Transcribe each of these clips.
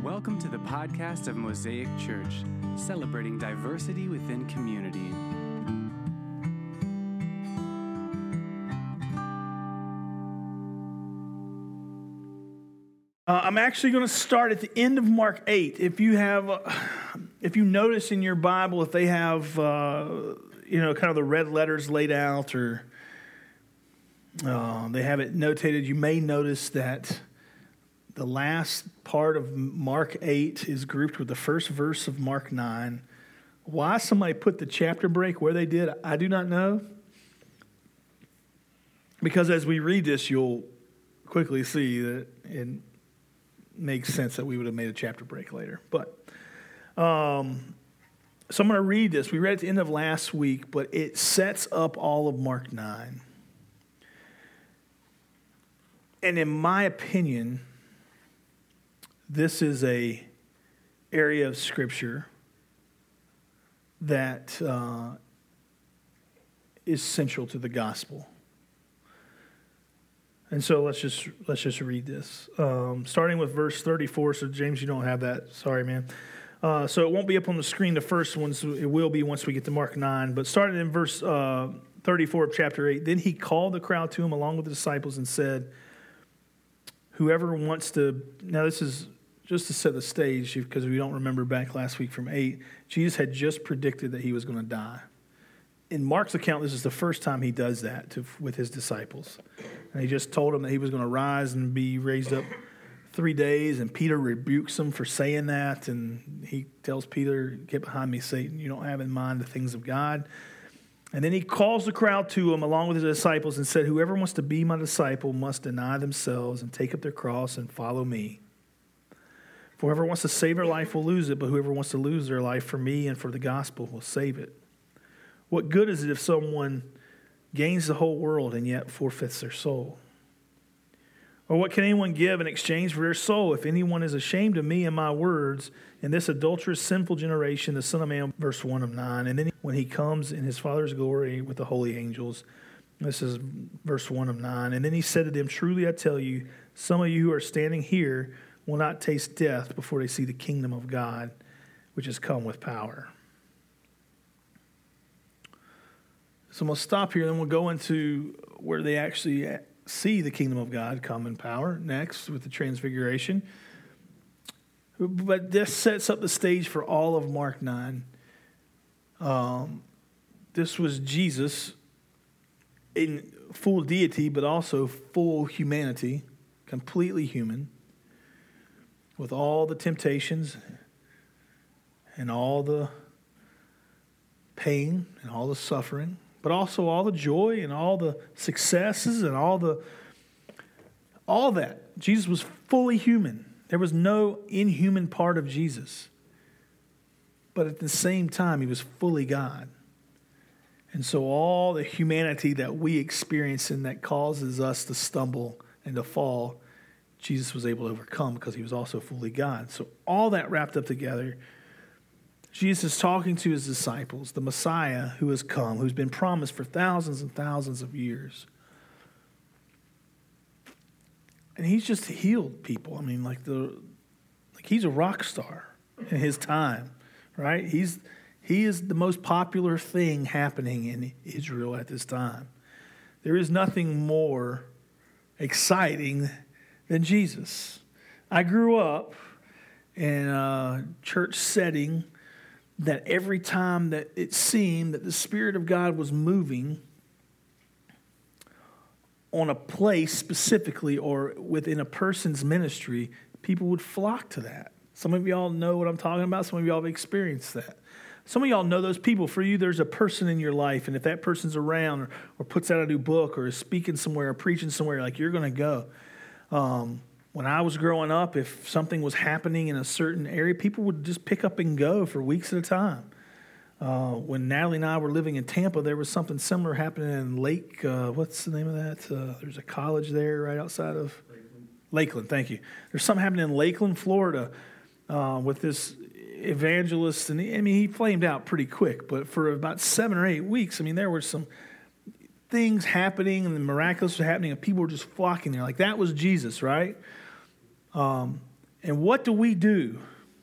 Welcome to the podcast of Mosaic Church, celebrating diversity within community. I'm actually going to start at the end of Mark 8. If you notice in your Bible, if they have, kind of the red letters laid out, or they have it notated, you may notice that the last part of Mark 8 is grouped with the first verse of Mark 9. Why somebody put the chapter break where they did, I do not know. Because as we read this, you'll quickly see that it makes sense that we would have made a chapter break later. But so I'm going to read this. We read at the end of last week, but it sets up all of Mark 9. And in my opinion, this is a area of Scripture that is central to the gospel. And so let's just read this, starting with verse 34. So James, you don't have that. Sorry, man. So it won't be up on the screen. The first one, so it will be once we get to Mark 9. But starting in verse 34 of chapter 8, then he called the crowd to him along with the disciples and said, "Whoever wants to..." Now this is just to set the stage, because we don't remember back last week from 8. Jesus had just predicted that he was going to die. In Mark's account, this is the first time he does that with his disciples. And he just told them that he was going to rise and be raised up 3 days, and Peter rebukes him for saying that, and he tells Peter, "Get behind me, Satan, you don't have in mind the things of God." And then he calls the crowd to him along with his disciples and said, "Whoever wants to be my disciple must deny themselves and take up their cross and follow me. For whoever wants to save their life will lose it, but whoever wants to lose their life for me and for the gospel will save it. What good is it if someone gains the whole world and yet forfeits their soul? Or what can anyone give in exchange for their soul? If anyone is ashamed of me and my words in this adulterous, sinful generation, the Son of Man," verse 1 of 9, "and then when he comes in his Father's glory with the holy angels," this is verse 1 of 9, "and then he said to them, truly I tell you, some of you who are standing here will not taste death before they see the kingdom of God, which has come with power." So I'm going to stop here, and then we'll go into where they actually see the kingdom of God come in power next with the transfiguration. But this sets up the stage for all of Mark 9. This was Jesus in full deity, but also full humanity, completely human, with all the temptations and all the pain and all the suffering, but also all the joy and all the successes and all that. Jesus was fully human. There was no inhuman part of Jesus. But at the same time, he was fully God. And so all the humanity that we experience and that causes us to stumble and to fall, Jesus was able to overcome because he was also fully God. So all that wrapped up together, Jesus is talking to his disciples, the Messiah who has come, who's been promised for thousands and thousands of years. And he's just healed people. I mean, like he's a rock star in his time, right? He is the most popular thing happening in Israel at this time. There is nothing more exciting than Jesus. I grew up in a church setting that every time that it seemed that the Spirit of God was moving on a place specifically or within a person's ministry, people would flock to that. Some of y'all know what I'm talking about. Some of y'all have experienced that. Some of y'all know those people. For you, there's a person in your life, and if that person's around or puts out a new book or is speaking somewhere or preaching somewhere, like, you're going to go. When I was growing up, if something was happening in a certain area, people would just pick up and go for weeks at a time. When Natalie and I were living in Tampa, there was something similar happening in Lake, what's the name of that? There's a college there right outside of Lakeland. Thank you. There's something happening in Lakeland, Florida, with this evangelist. And he flamed out pretty quick, but for about 7 or 8 weeks, there were some things happening and the miraculous was happening and people were just flocking there. Like, that was Jesus, right? And what do we do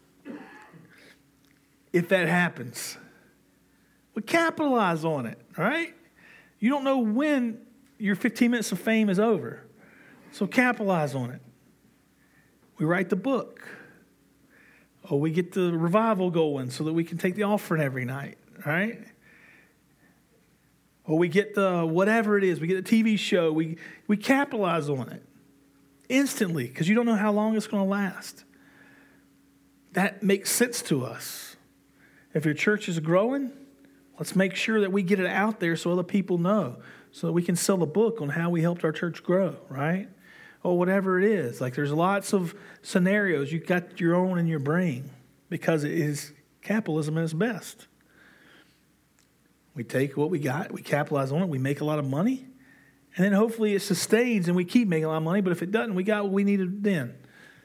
if that happens? We capitalize on it, all right? You don't know when your 15 minutes of fame is over. So capitalize on it. We write the book. Or we get the revival going so that we can take the offering every night, all right? Or we get the whatever it is. We get a TV show. We capitalize on it instantly because you don't know how long it's going to last. That makes sense to us. If your church is growing, let's make sure that we get it out there so other people know, so that we can sell a book on how we helped our church grow, right? Or whatever it is. Like there's lots of scenarios. You've got your own in your brain because it is capitalism at its best. We take what we got, we capitalize on it, we make a lot of money, and then hopefully it sustains and we keep making a lot of money, but if it doesn't, we got what we needed then.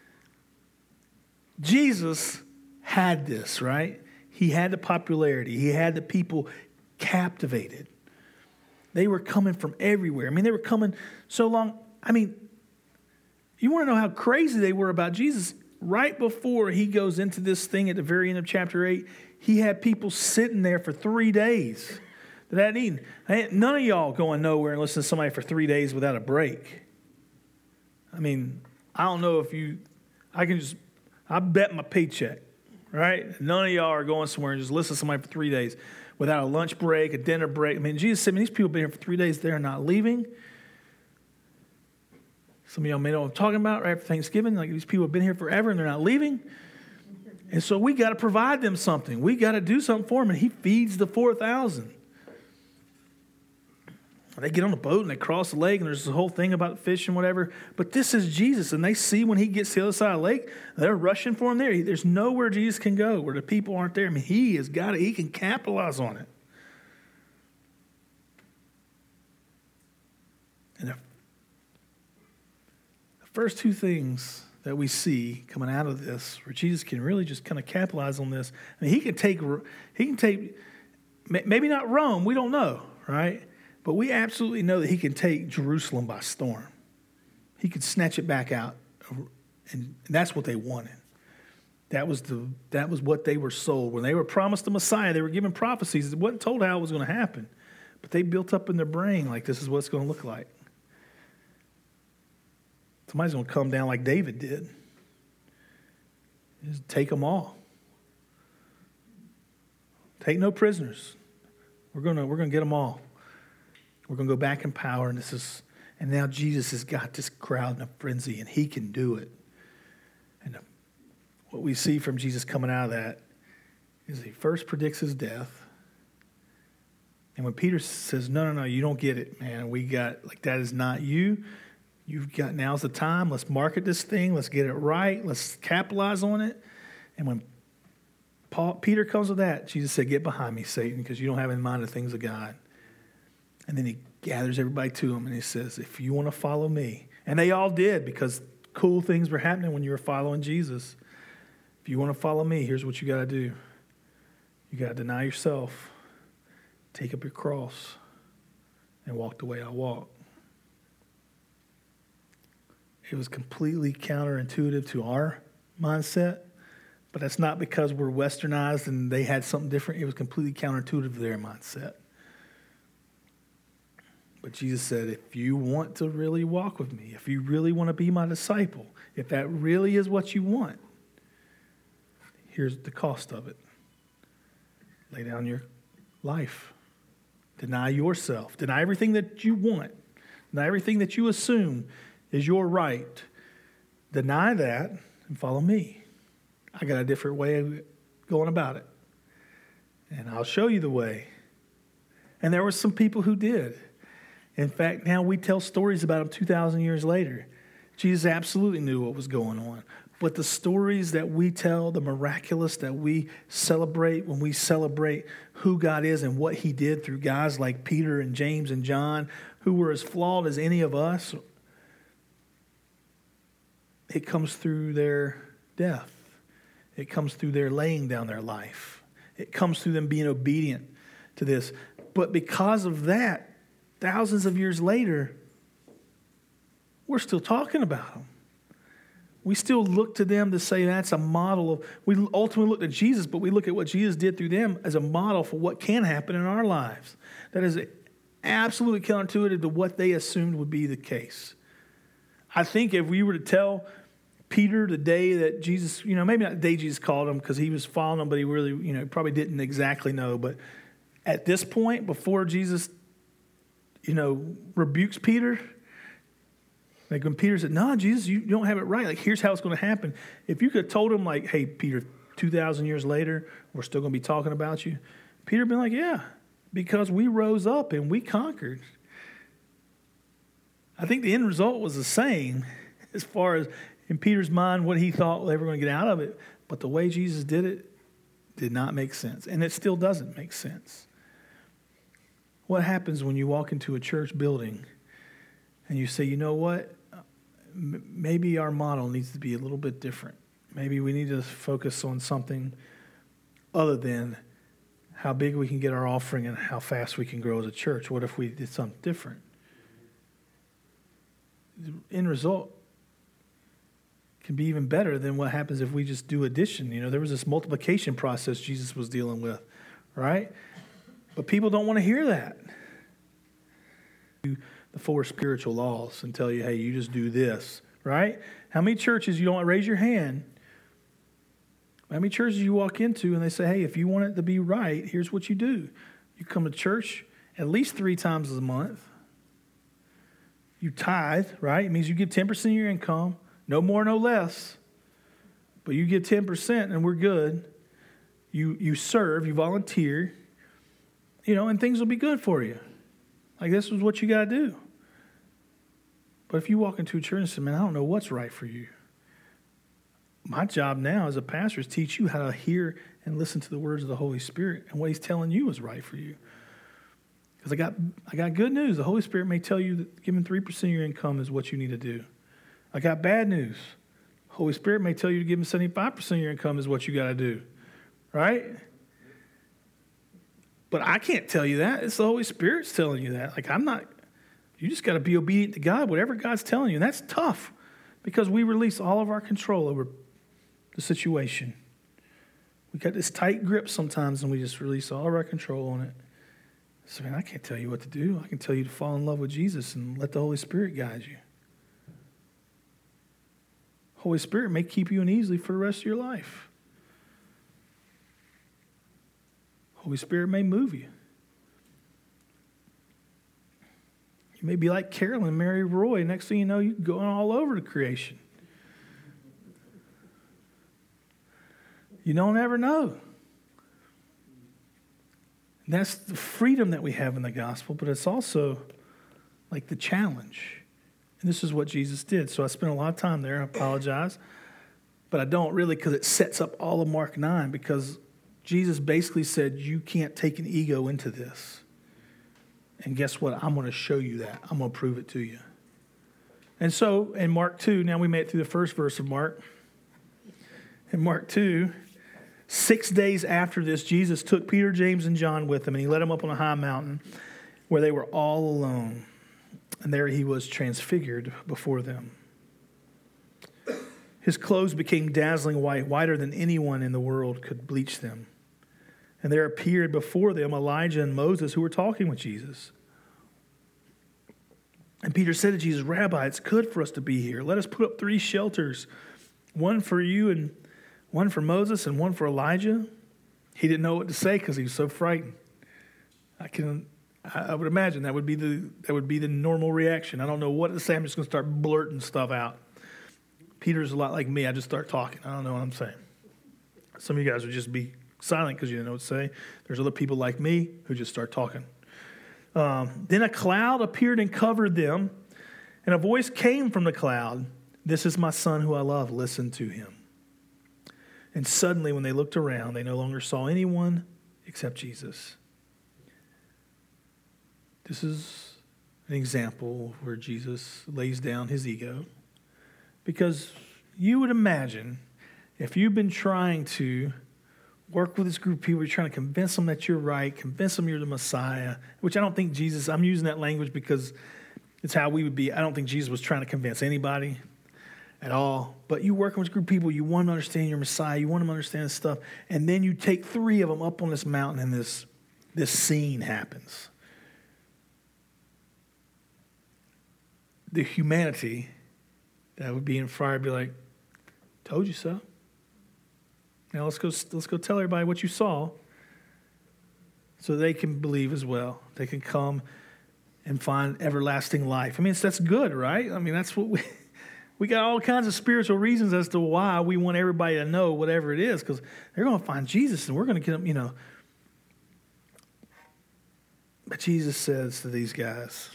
Jesus had this, right? He had the popularity. He had the people captivated. They were coming from everywhere. I mean, they were coming so long. I mean, you want to know how crazy they were about Jesus? Right before he goes into this thing at the very end of chapter 8, he had people sitting there for 3 days that hadn't eaten. None of y'all going nowhere and listen to somebody for 3 days without a break. I mean, I don't know if I bet my paycheck, right? None of y'all are going somewhere and just listen to somebody for 3 days without a lunch break, a dinner break. I mean, Jesus said, these people have been here for 3 days. They're not leaving. Some of y'all may know what I'm talking about, right? After Thanksgiving, like these people have been here forever and they're not leaving. And so we got to provide them something. We got to do something for them. And he feeds the 4,000. They get on the boat and they cross the lake and there's this whole thing about fish and whatever. But this is Jesus. And they see when he gets to the other side of the lake, they're rushing for him there. There's nowhere Jesus can go where the people aren't there. I mean, he has got it. He can capitalize on it. And the first two things that we see coming out of this, where Jesus can really just kind of capitalize on this. I mean, he can take, maybe not Rome, we don't know, right? But we absolutely know that he can take Jerusalem by storm. He could snatch it back out, and that's what they wanted. That was what they were sold. When they were promised the Messiah, they were given prophecies. It wasn't told how it was going to happen, but they built up in their brain like this is what it's going to look like. Somebody's going to come down like David did. Just take them all. Take no prisoners. We're going to get them all. We're going to go back in power, and now Jesus has got this crowd in a frenzy, and he can do it. And what we see from Jesus coming out of that is he first predicts his death. And when Peter says, no, you don't get it, man. That is not you. Now's the time. Let's market this thing. Let's get it right. Let's capitalize on it. And when Peter comes with that, Jesus said, get behind me, Satan, because you don't have in mind the things of God. And then he gathers everybody to him and he says, if you want to follow me, and they all did because cool things were happening when you were following Jesus. If you want to follow me, here's what you got to do. You got to deny yourself, take up your cross, and walk the way I walk. It was completely counterintuitive to our mindset, but that's not because we're westernized and they had something different. It was completely counterintuitive to their mindset. But Jesus said, if you want to really walk with me, if you really want to be my disciple, if that really is what you want, here's the cost of it. Lay down your life. Deny yourself. Deny everything that you want. Deny everything that you assume is your right. Deny that and follow me. I got a different way of going about it. And I'll show you the way. And there were some people who did. In fact, now we tell stories about them 2,000 years later. Jesus absolutely knew what was going on. But the stories that we tell, the miraculous that we celebrate when we celebrate who God is and what he did through guys like Peter and James and John, who were as flawed as any of us, it comes through their death. It comes through their laying down their life. It comes through them being obedient to this. But because of that, thousands of years later, we're still talking about them. We still look to them to say that's a model of, we ultimately look to Jesus, but we look at what Jesus did through them as a model for what can happen in our lives. That is absolutely counterintuitive to what they assumed would be the case. I think if we were to tell Peter the day that Jesus, maybe not the day Jesus called him because he was following him, but he really, probably didn't exactly know. But at this point, before Jesus, rebukes Peter, like when Peter said, no, Jesus, you don't have it right. Like, here's how it's going to happen. If you could have told him, like, hey, Peter, 2,000 years later, we're still going to be talking about you. Peter would have been like, yeah, because we rose up and we conquered. I think the end result was the same as far as in Peter's mind what he thought they were going to get out of it. But the way Jesus did it did not make sense. And it still doesn't make sense. What happens when you walk into a church building and you say, you know what? Maybe our model needs to be a little bit different. Maybe we need to focus on something other than how big we can get our offering and how fast we can grow as a church. What if we did something different? The end result can be even better than what happens if we just do addition. There was this multiplication process Jesus was dealing with, right? But people don't want to hear that. The 4 spiritual laws and tell you, hey, you just do this, right? How many churches, you don't raise your hand, how many churches you walk into and they say, hey, if you want it to be right, here's what you do. You come to church at least 3 times a month. You tithe, right? It means you give 10% of your income, no more, no less. But you give 10% and we're good. You serve, you volunteer, and things will be good for you. Like, this is what you got to do. But if you walk into a church and say, man, I don't know what's right for you. My job now as a pastor is teach you how to hear and listen to the words of the Holy Spirit and what he's telling you is right for you. Because I got good news. The Holy Spirit may tell you that giving 3% of your income is what you need to do. I got bad news. The Holy Spirit may tell you to give him 75% of your income is what you got to do. Right? But I can't tell you that. It's the Holy Spirit's telling you that. Like, you just got to be obedient to God, whatever God's telling you. And that's tough because we release all of our control over the situation. We got this tight grip sometimes and we just release all of our control on it. So, man, I can't tell you what to do. I can tell you to fall in love with Jesus and let the Holy Spirit guide you. Holy Spirit may keep you uneasily for the rest of your life. Holy Spirit may move you. You may be like Carolyn and Mary Roy. Next thing you know, you're going all over the creation. You don't ever know. And that's the freedom that we have in the gospel, but it's also like the challenge. And this is what Jesus did. So I spent a lot of time there. I apologize. But I don't really, because it sets up all of Mark 9, because Jesus basically said, you can't take an ego into this. And guess what? I'm going to show you that. I'm going to prove it to you. And so in Mark 2, now we made it through the first verse of Mark. In Mark 2, 6 days after this, Jesus took Peter, James, and John with him, and he led them up on a high mountain where they were all alone. And there he was transfigured before them. His clothes became dazzling white, whiter than anyone in the world could bleach them. And there appeared before them Elijah and Moses who were talking with Jesus. And Peter said to Jesus, Rabbi, it's good for us to be here. Let us put up 3 shelters, one for you and one for Moses and one for Elijah. He didn't know what to say because he was so frightened. I would imagine that would be the normal reaction. I don't know what to say. I'm just going to start blurting stuff out. Peter's a lot like me. I just start talking. I don't know what I'm saying. Some of you guys would just be silent because you didn't know what to say. There's other people like me who just start talking. Then a cloud appeared and covered them, and a voice came from the cloud. This is my son who I love. Listen to him. And suddenly when they looked around, they no longer saw anyone except Jesus. This is an example where Jesus lays down his ego. Because you would imagine if you've been trying to work with this group of people, you're trying to convince them that you're right, convince them you're the Messiah, which I don't think Jesus, I'm using that language because it's how we would be. I don't think Jesus was trying to convince anybody. at all. But you working with a group of people, you want them to understand your Messiah, you want them to understand this stuff, and then you take 3 of them up on this mountain and this scene happens. The humanity that would be in fire would be like, told you so. Now let's go tell everybody what you saw so they can believe as well. They can come and find everlasting life. I mean, that's good, right? I mean, that's what we got all kinds of spiritual reasons as to why we want everybody to know whatever it is, because they're going to find Jesus and we're going to get them, But Jesus says to these guys,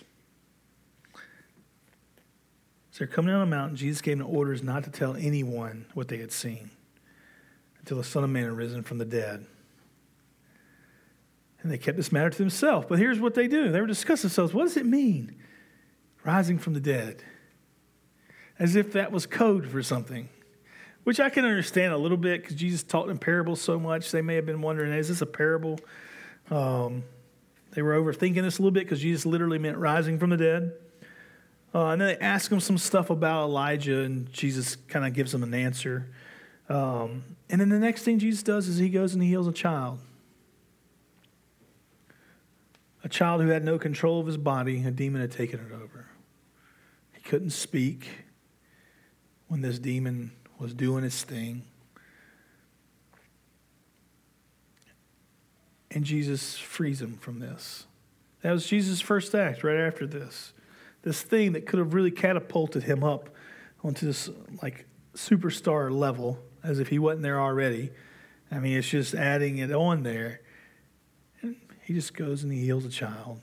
so they're coming down the mountain. Jesus gave them orders not to tell anyone what they had seen until the Son of Man had risen from the dead. And they kept this matter to themselves. But here's what they do. They were discussing themselves. What does it mean, rising from the dead? As if that was code for something, which I can understand a little bit because Jesus taught in parables so much. They may have been wondering, is this a parable? They were overthinking this a little bit because Jesus literally meant rising from the dead. And then they ask him some stuff about Elijah, and Jesus kind of gives them an answer. And then the next thing Jesus does is he goes and he heals a child. A child who had no control of his body. A demon had taken it over. He couldn't speak when this demon was doing its thing. And Jesus frees him from this. That was Jesus' first act right after this. This thing that could have really catapulted him up onto this like superstar level, as if he wasn't there already. I mean, it's just adding it on there. And he just goes and he heals a child.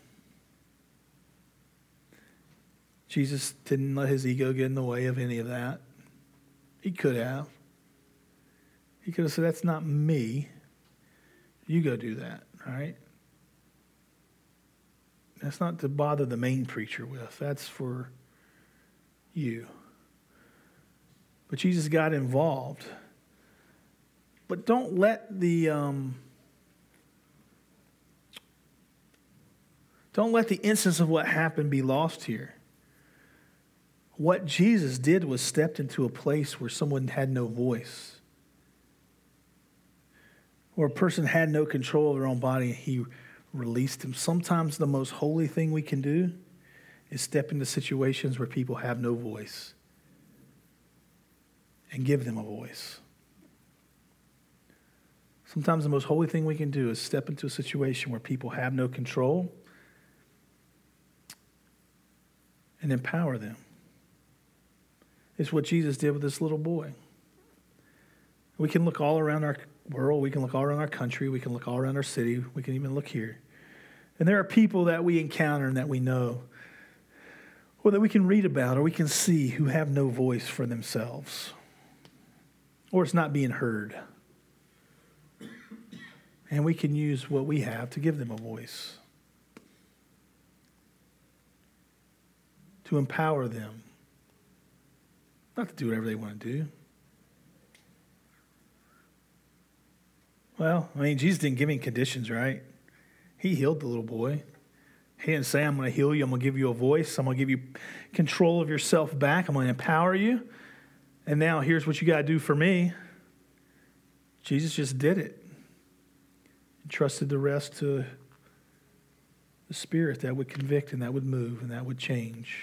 Jesus didn't let his ego get in the way of any of that. He could have. He could have said, that's not me. You go do that, all right? That's not to bother the main preacher with. That's for you. But Jesus got involved. But don't let the instance of what happened be lost here. What Jesus did was stepped into a place where someone had no voice, where a person had no control of their own body. He released him. Sometimes the most holy thing we can do is step into situations where people have no voice and give them a voice. Sometimes the most holy thing we can do is step into a situation where people have no control and empower them. It's what Jesus did with this little boy. We can look all around our world. We can look all around our country. We can look all around our city. We can even look here. And there are people that we encounter and that we know, or that we can read about, or we can see, who have no voice for themselves, or it's not being heard. And we can use what we have to give them a voice, to empower them, not to do whatever they want to do. Well, I mean, Jesus didn't give any conditions, right? He healed the little boy. He didn't say, I'm going to heal you. I'm going to give you a voice. I'm going to give you control of yourself back. I'm going to empower you. And now here's what you got to do for me. Jesus just did it. He trusted the rest to the Spirit that would convict and that would move and that would change.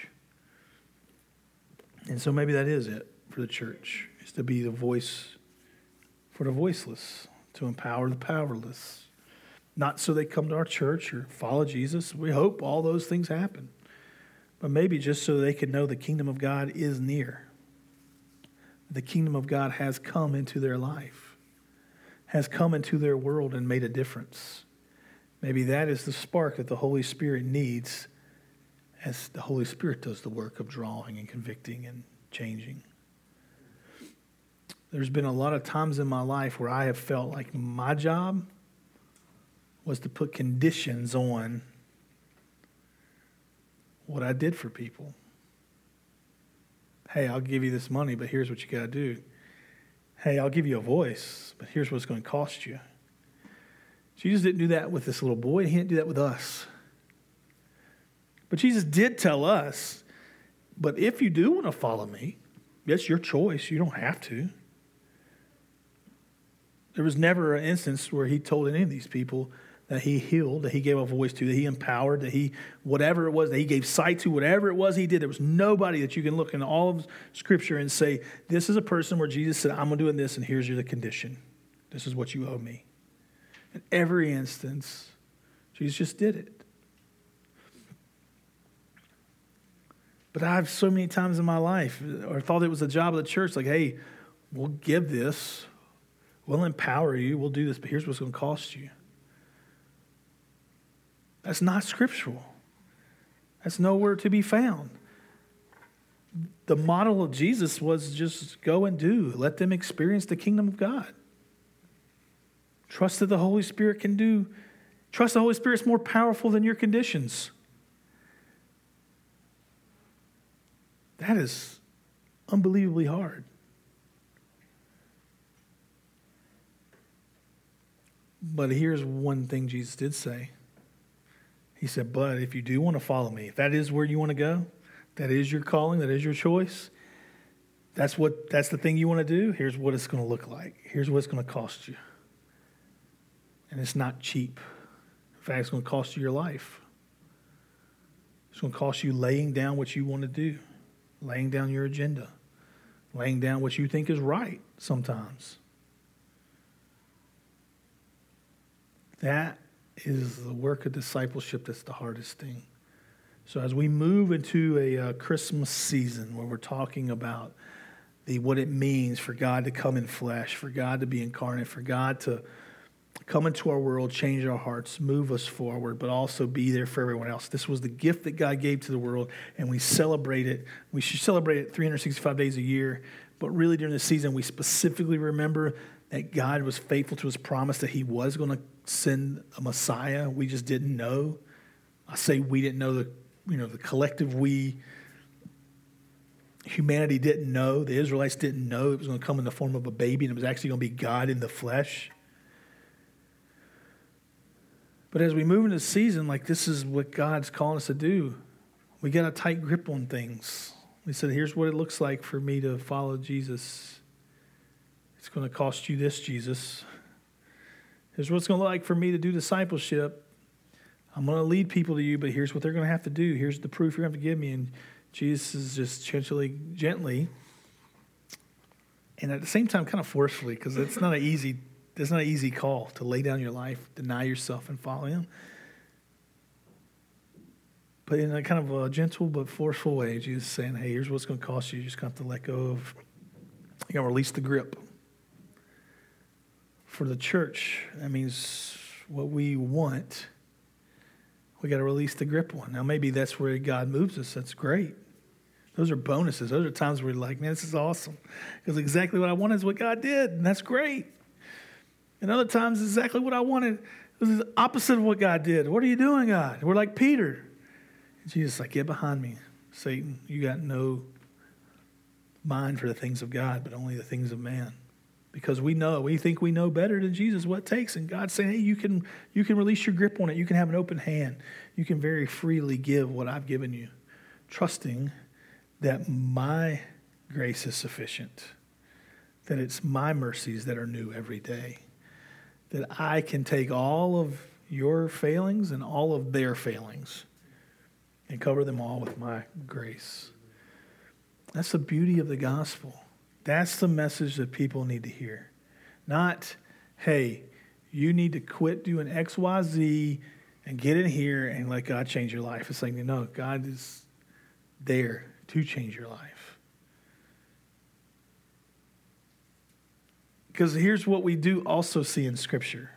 And so maybe that is it for the church, is to be the voice for the voiceless, to empower the powerless. Not so they come to our church or follow Jesus. We hope all those things happen. But maybe just so they can know the kingdom of God is near. The kingdom of God has come into their life, has come into their world and made a difference. Maybe that is the spark that the Holy Spirit needs, as the Holy Spirit does the work of drawing and convicting and changing. There's been a lot of times in my life where I have felt like my job was to put conditions on what I did for people. Hey, I'll give you this money, but here's what you got to do. Hey, I'll give you a voice, but here's what it's going to cost you. Jesus didn't do that with this little boy. He didn't do that with us. But Jesus did tell us, but if you do want to follow me, It's your choice. You don't have to. There was never an instance where he told any of these people that he healed, that he gave a voice to, that he empowered, that he, whatever it was, that he gave sight to, whatever it was he did. There was nobody that you can look in all of Scripture and say, this is a person where Jesus said, I'm doing this, and here's the condition. This is what you owe me. In every instance, Jesus just did it. But I've so many times in my life, or thought it was the job of the church, like, hey, we'll give this, we'll empower you, we'll do this, but here's what's going to cost you. That's not scriptural. That's nowhere to be found. The model of Jesus was just go and do. Let them experience the kingdom of God. Trust that the Holy Spirit can do. Trust the Holy Spirit's more powerful than your conditions. That is unbelievably hard. But here's one thing Jesus did say. He said, but if you do want to follow me, if that is where you want to go, that is your calling, that is your choice, that's the thing you want to do, here's what it's going to look like. Here's what it's going to cost you. And it's not cheap. In fact, it's going to cost you your life. It's going to cost you laying down what you want to do, laying down your agenda, laying down what you think is right sometimes. That is the work of discipleship that's the hardest thing. So as we move into a Christmas season where we're talking about what it means for God to come in flesh, for God to be incarnate, for God to come into our world, change our hearts, move us forward, but also be there for everyone else. This was the gift that God gave to the world, and we celebrate it. We should celebrate it 365 days a year, but really during the season, we specifically remember that God was faithful to his promise that he was going to send a Messiah. We just didn't know. I say we didn't know, the collective we. Humanity didn't know. The Israelites didn't know it was going to come in the form of a baby, and it was actually going to be God in the flesh. But as we move into the season, like this is what God's calling us to do. We got a tight grip on things. We said, here's what it looks like for me to follow Jesus. It's going to cost you this, Jesus. Here's what it's going to look like for me to do discipleship. I'm going to lead people to you, but here's what they're going to have to do. Here's the proof you're going to have to give me. And Jesus is just gently, and at the same time kind of forcefully, because it's not an easy call to lay down your life, deny yourself, and follow him. But in a kind of a gentle but forceful way, Jesus is saying, hey, here's what's going to cost you. You just got to let go of, you got to release the grip. For the church, that means what we want, we got to release the grip on. Now, maybe that's where God moves us. That's great. Those are bonuses. Those are times where we're like, man, this is awesome. Because exactly what I wanted is what God did, and that's great. And other times, exactly what I wanted was the opposite of what God did. What are you doing, God? We're like Peter. And Jesus is like, get behind me, Satan. You got no mind for the things of God, but only the things of man. Because we think we know better than Jesus what it takes. And God's saying, hey, you can release your grip on it. You can have an open hand. You can very freely give what I've given you, trusting that my grace is sufficient, that it's my mercies that are new every day, that I can take all of your failings and all of their failings and cover them all with my grace. That's the beauty of the gospel. That's the message that people need to hear. Not, hey, you need to quit doing X, Y, Z and get in here and let God change your life. It's like, no, God is there to change your life. Because here's what we do also see in Scripture.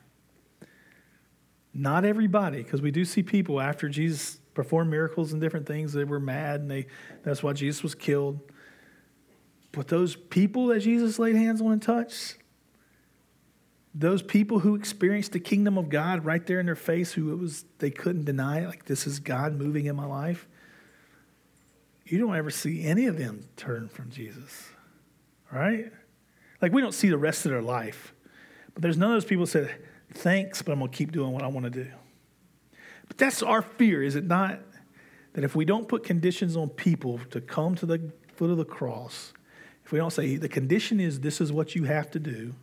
Not everybody, because we do see people after Jesus performed miracles and different things, they were mad, and that's why Jesus was killed. But those people that Jesus laid hands on and touched, those people who experienced the kingdom of God right there in their face, they couldn't deny it, like this is God moving in my life. You don't ever see any of them turn from Jesus, right? Like we don't see the rest of their life. But there's none of those people who said, thanks, but I'm going to keep doing what I want to do. But that's our fear, is it not? That if we don't put conditions on people to come to the foot of the cross if we don't say the condition is this is what you have to do,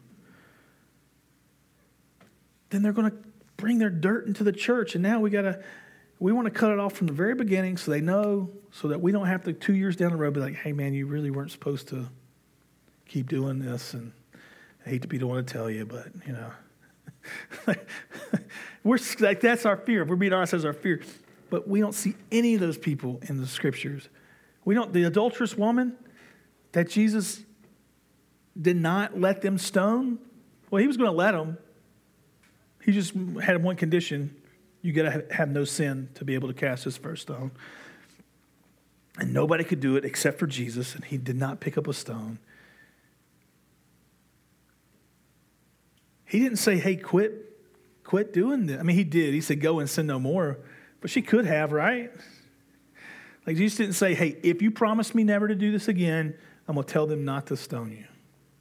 then they're going to bring their dirt into the church. And now we want to cut it off from the very beginning so they know, so that we don't have to 2 years down the road be like, hey man, you really weren't supposed to keep doing this. And I hate to be the one to tell you, but you know, we're like, that's our fear. If we're being honest, that's our fear. But we don't see any of those people in the scriptures. The adulterous woman that Jesus did not let them stone. Well, he was going to let them. He just had one condition. You got to have no sin to be able to cast his first stone. And nobody could do it except for Jesus, and he did not pick up a stone. He didn't say, hey, quit doing this. I mean, he did. He said, go and sin no more. But she could have, right? Like, Jesus didn't say, hey, if you promise me never to do this again, I'm going to tell them not to stone you.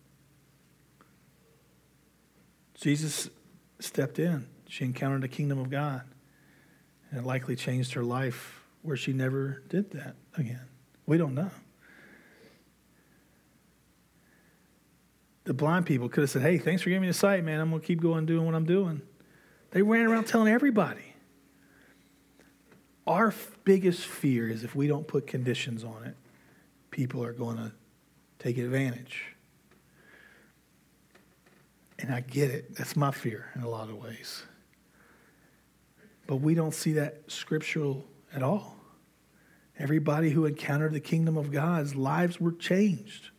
Jesus stepped in. She encountered the kingdom of God. And it likely changed her life where she never did that again. We don't know. The blind people could have said, hey, thanks for giving me the sight, man. I'm going to keep going doing what I'm doing. They ran around telling everybody. Our biggest fear is if we don't put conditions on it, people are going to take advantage. And I get it. That's my fear in a lot of ways. But we don't see that scriptural at all. Everybody who encountered the kingdom of God's lives were changed.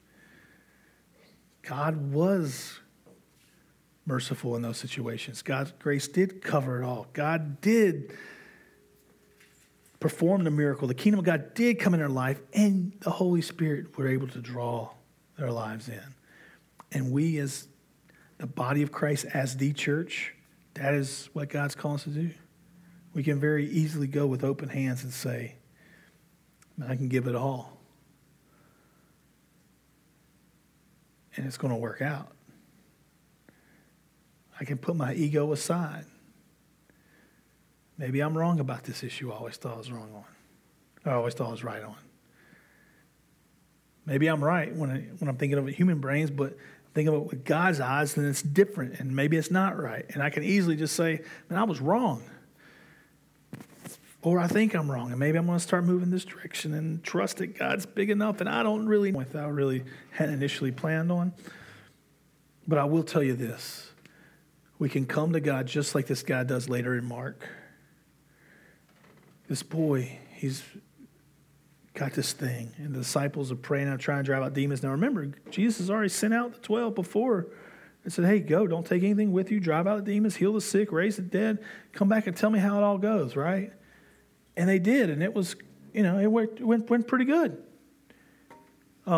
God was merciful in those situations. God's grace did cover it all. God did perform the miracle. The kingdom of God did come in their life, and the Holy Spirit were able to draw their lives in. And we, as the body of Christ, as the church, that is what God's calling us to do. We can very easily go with open hands and say, I can give it all. And it's going to work out. I can put my ego aside. Maybe I'm wrong about this issue I always thought I was wrong on. I always thought I was right on. Maybe I'm right when I'm thinking of human brains, but thinking of it with God's eyes, then it's different, and maybe it's not right. And I can easily just say, man, I was wrong. Or I think I'm wrong, and maybe I'm going to start moving this direction and trust that God's big enough, and I don't really know what I really had initially planned on. But I will tell you this. We can come to God just like this guy does later in Mark. This boy, he's got this thing, and the disciples are praying out, trying to drive out demons. Now remember, Jesus has already sent out the 12 before and said, hey, go, don't take anything with you, drive out the demons, heal the sick, raise the dead, come back and tell me how it all goes, right? And they did, and it was, it went pretty good. They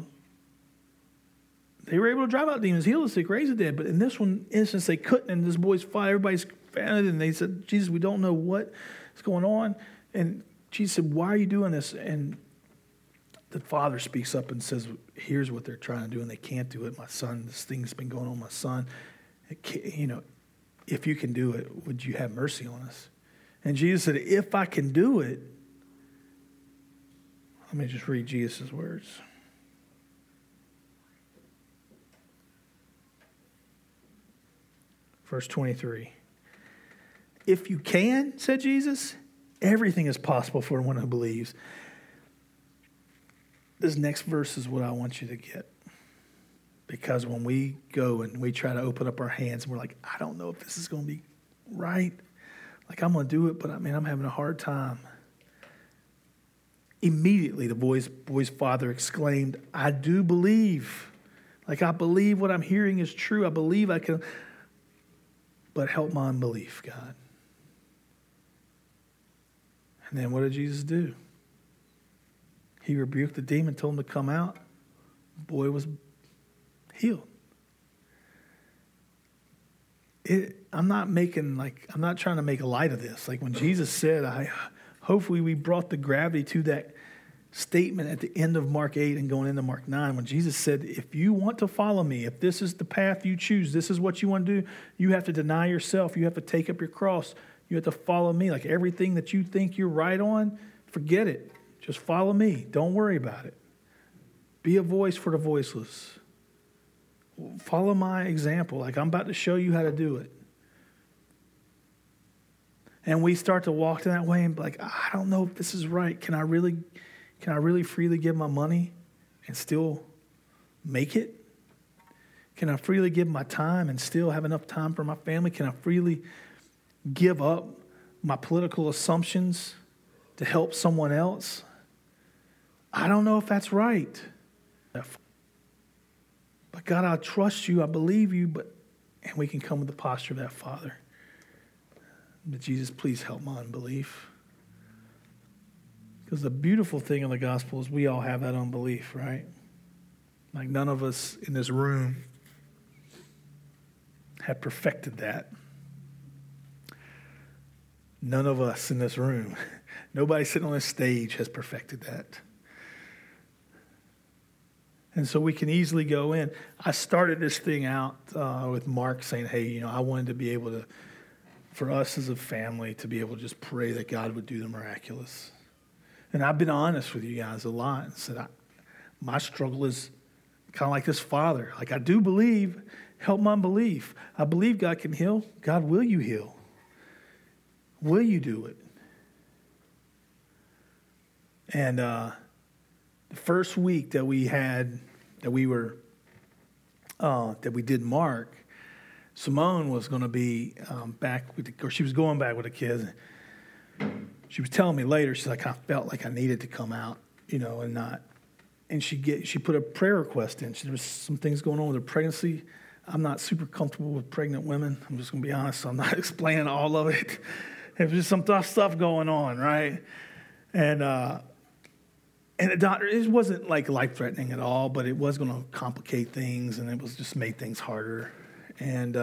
were able to drive out demons, heal the sick, raise the dead. But in this one instance, they couldn't, and this boy's fine. Everybody's found it, and they said, Jesus, we don't know what's going on. And Jesus said, why are you doing this? And the father speaks up and says, here's what they're trying to do, and they can't do it. My son, this thing's been going on with my son. If you can do it, would you have mercy on us? And Jesus said, if I can do it, let me just read Jesus' words. Verse 23. If you can, said Jesus, everything is possible for one who believes. This next verse is what I want you to get. Because when we go and we try to open up our hands and we're like, I don't know if this is going to be right. Like, I'm going to do it, but I'm having a hard time. Immediately, the boy's father exclaimed, I do believe. Like, I believe what I'm hearing is true. I believe I can. But help my unbelief, God. And then what did Jesus do? He rebuked the demon, told him to come out. The boy was healed. I'm not trying to make a light of this. Like when Jesus said, hopefully we brought the gravity to that statement at the end of Mark 8 and going into Mark 9. When Jesus said, if you want to follow me, if this is the path you choose, this is what you want to do, you have to deny yourself. You have to take up your cross. You have to follow me. Like everything that you think you're right on, forget it. Just follow me. Don't worry about it. Be a voice for the voiceless. Follow my example. Like, I'm about to show you how to do it. And we start to walk in that way and be like, I don't know if this is right. Can I really freely give my money and still make it? Can I freely give my time and still have enough time for my family? Can I freely give up my political assumptions to help someone else? I don't know if that's right. But God, I trust you. I believe you. And we can come with the posture of that Father. But Jesus, please help my unbelief. Because the beautiful thing of the gospel is we all have that unbelief, right? Like, none of us in this room have perfected that. None of us in this room, nobody sitting on this stage has perfected that. And so we can easily go in. I started this thing out with Mark saying, hey, I wanted to be able to, for us as a family, to be able to just pray that God would do the miraculous. And I've been honest with you guys a lot and said, my struggle is kind of like this father. Like, I do believe, help my unbelief. I believe God can heal. God, will you heal? Will you do it? And the first week that we did Mark, Simone was going to be back or she was going back with the kids. She was telling me later, she's like, I felt like I needed to come out, and not. And she put a prayer request in. There was some things going on with her pregnancy. I'm not super comfortable with pregnant women. I'm just going to be honest. So I'm not explaining all of it. There was just some tough stuff going on, right? And the doctor, it wasn't like life-threatening at all, but it was going to complicate things, and it was just made things harder. And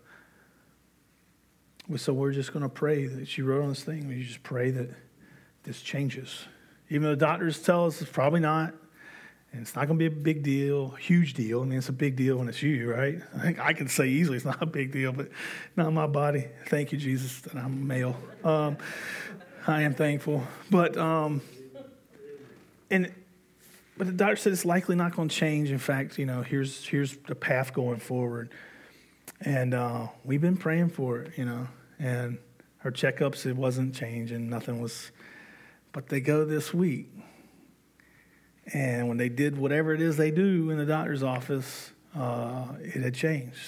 so we're just going to pray that she wrote on this thing. We just pray that this changes. Even though the doctors tell us it's probably not, and it's not going to be a big deal, huge deal. I mean, it's a big deal when it's you, right? I think I can say easily it's not a big deal, but not my body. Thank you, Jesus, that I'm male. I am thankful. But the doctor said it's likely not going to change. In fact, here's the path going forward. And we've been praying for it, and her checkups, it wasn't changing. Nothing was. But they go this week. And when they did whatever it is they do in the doctor's office, it had changed.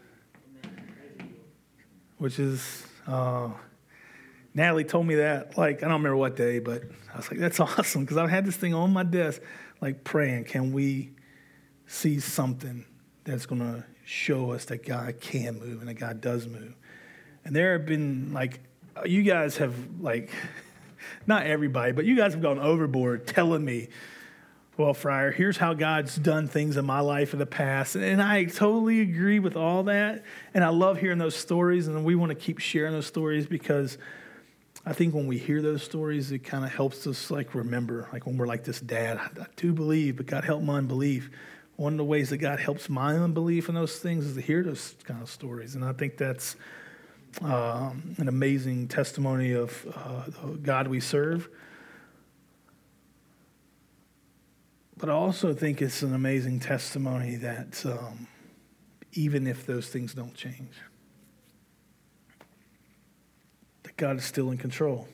Which is, Natalie told me that, I don't remember what day, but I was like, that's awesome. Because I've had this thing on my desk, praying, can we see something that's going to show us that God can move and that God does move? And there have been, you guys have, not everybody, but you guys have gone overboard telling me, well, Friar, here's how God's done things in my life in the past. And I totally agree with all that. And I love hearing those stories. And we want to keep sharing those stories because I think when we hear those stories, it kind of helps us remember, when we're like this dad, I do believe, but God help my unbelief. One of the ways that God helps my unbelief in those things is to hear those kind of stories. And I think that's an amazing testimony of the God we serve. But I also think it's an amazing testimony that even if those things don't change, that God is still in control.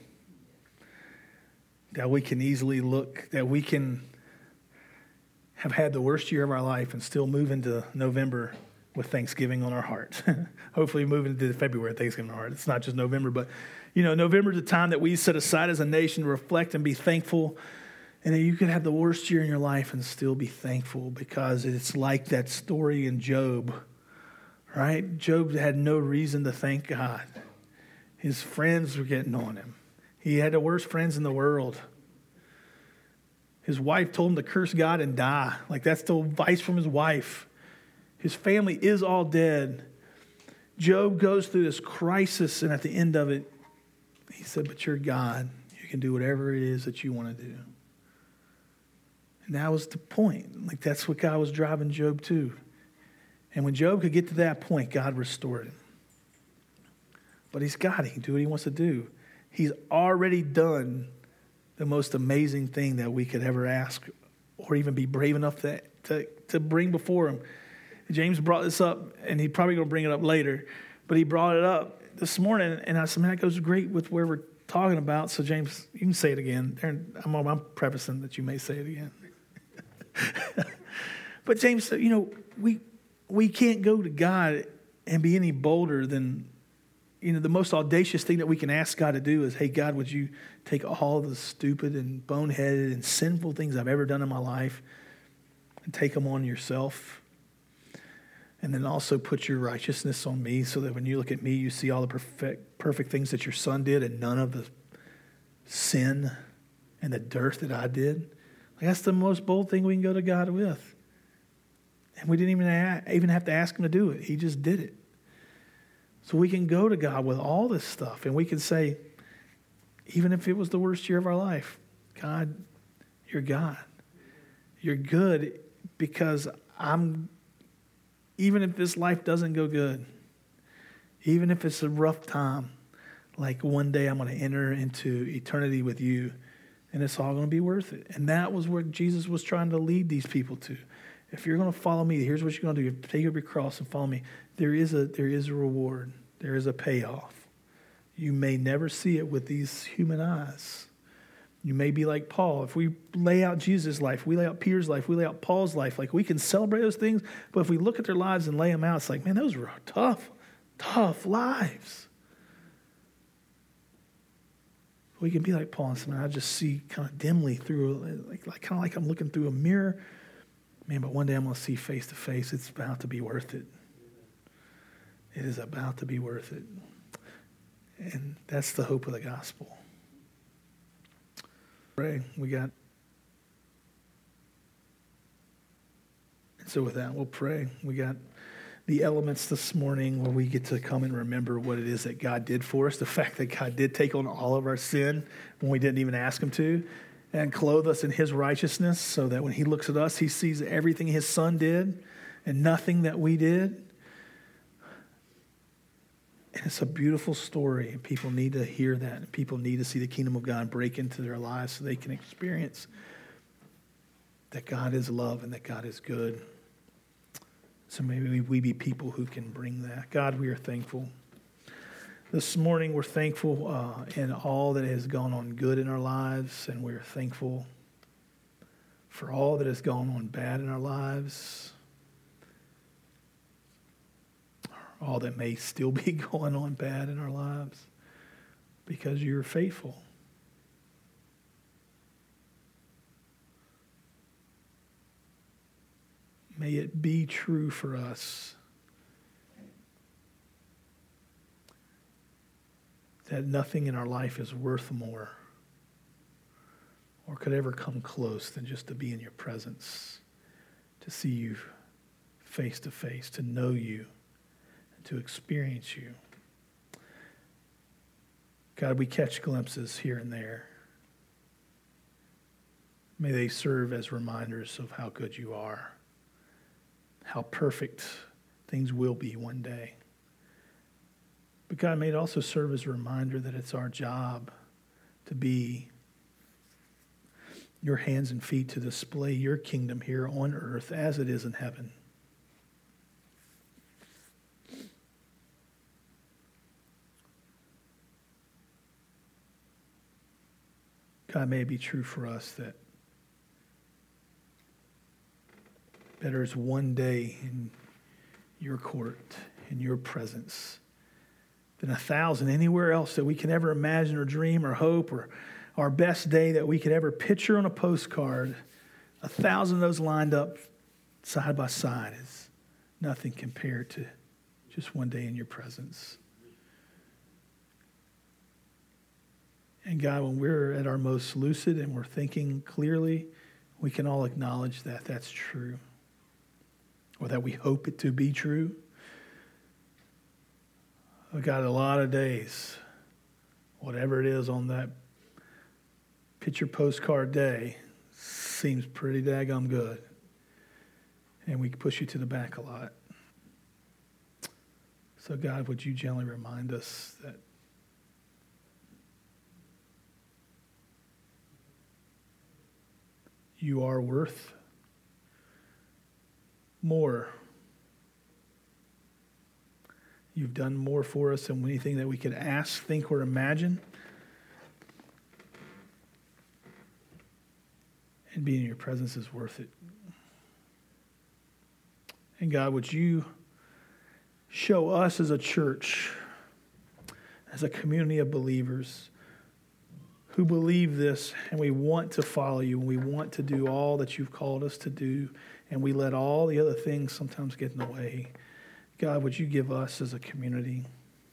That we can easily look, that we can have had the worst year of our life and still move into November with Thanksgiving on our heart. Hopefully move into February with Thanksgiving on our heart. It's not just November, but November is a time that we set aside as a nation to reflect and be thankful. And you could have the worst year in your life and still be thankful because it's like that story in Job, right? Job had no reason to thank God. His friends were getting on him. He had the worst friends in the world. His wife told him to curse God and die. That's the advice from his wife. His family is all dead. Job goes through this crisis, and at the end of it, he said, but you're God. You can do whatever it is that you want to do. And that was the point. That's what God was driving Job to. And when Job could get to that point, God restored him. But he's God. He can do what he wants to do. He's already done the most amazing thing that we could ever ask or even be brave enough to bring before him. James brought this up, and he's probably going to bring it up later, but he brought it up this morning, and I said, man, that goes great with where we're talking about. So James, you can say it again. I'm prefacing that you may say it again. But James said, we can't go to God and be any bolder than, the most audacious thing that we can ask God to do is, hey, God, would you take all the stupid and boneheaded and sinful things I've ever done in my life and take them on yourself? And then also put your righteousness on me so that when you look at me, you see all the perfect things that your son did and none of the sin and the dirt that I did. Like, that's the most bold thing we can go to God with. And we didn't even have to ask him to do it. He just did it. So we can go to God with all this stuff, and we can say, even if it was the worst year of our life, God, you're God. You're good because even if this life doesn't go good, even if it's a rough time, like one day I'm going to enter into eternity with you, and it's all going to be worth it. And that was where Jesus was trying to lead these people to. If you're going to follow me, here's what you're going to do. Take up your cross and follow me. There is a reward. There is a payoff. You may never see it with these human eyes. You may be like Paul. If we lay out Jesus' life, we lay out Peter's life, we lay out Paul's life, like we can celebrate those things, but if we look at their lives and lay them out, it's like, man, those were tough lives. We can be like Paul and say, man, I just see kind of dimly through, kind of like I'm looking through a mirror. Man, but one day I'm going to see face to face. It's about to be worth it. It is about to be worth it. And that's the hope of the gospel. Pray. So with that, we'll pray. We got the elements this morning where we get to come and remember what it is that God did for us. The fact that God did take on all of our sin when we didn't even ask him to, and clothe us in his righteousness so that when he looks at us, he sees everything his son did and nothing that we did. And it's a beautiful story, and people need to hear that, and people need to see the kingdom of God break into their lives so they can experience that God is love and that God is good. So maybe we be people who can bring that. God, we are thankful. This morning we're thankful in all that has gone on good in our lives, and we're thankful for all that has gone on bad in our lives, all that may still be going on bad in our lives, because you're faithful. May it be true for us that nothing in our life is worth more or could ever come close than just to be in your presence, to see you face to face, to know you, and to experience you. God, we catch glimpses here and there. May they serve as reminders of how good you are, how perfect things will be one day. But God, may it also serve as a reminder that it's our job to be your hands and feet to display your kingdom here on earth as it is in heaven. God, may it be true for us that better is one day in your court, in your presence, than 1,000 anywhere else that we can ever imagine or dream or hope, or our best day that we could ever picture on a postcard. 1,000 of those lined up side by side is nothing compared to just one day in your presence. And God, when we're at our most lucid and we're thinking clearly, we can all acknowledge that that's true, or that we hope it to be true. I've got a lot of days, whatever it is on that picture postcard day, seems pretty daggum good. And we push you to the back a lot. So God, would you gently remind us that you are worth more. You've done more for us than anything that we could ask, think, or imagine. And being in your presence is worth it. And God, would you show us as a church, as a community of believers who believe this, and we want to follow you, and we want to do all that you've called us to do, and we let all the other things sometimes get in the way. God, would you give us as a community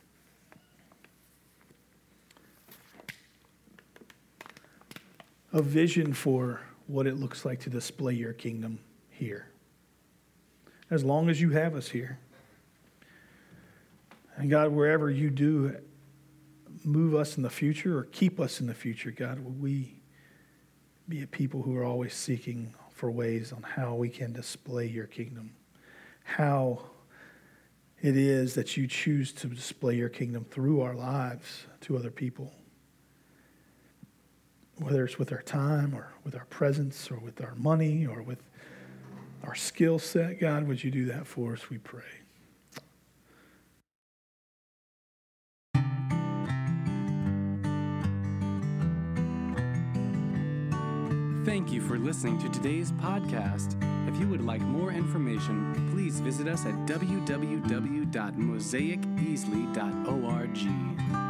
a vision for what it looks like to display your kingdom here, as long as you have us here. And God, wherever you do move us in the future or keep us in the future, God, will we be a people who are always seeking for ways on how we can display your kingdom, how it is that you choose to display your kingdom through our lives to other people, whether it's with our time or with our presence or with our money or with our skill set. God, would you do that for us, we pray. Thank you for listening to today's podcast. If you would like more information, please visit us at www.mosaiceasley.org.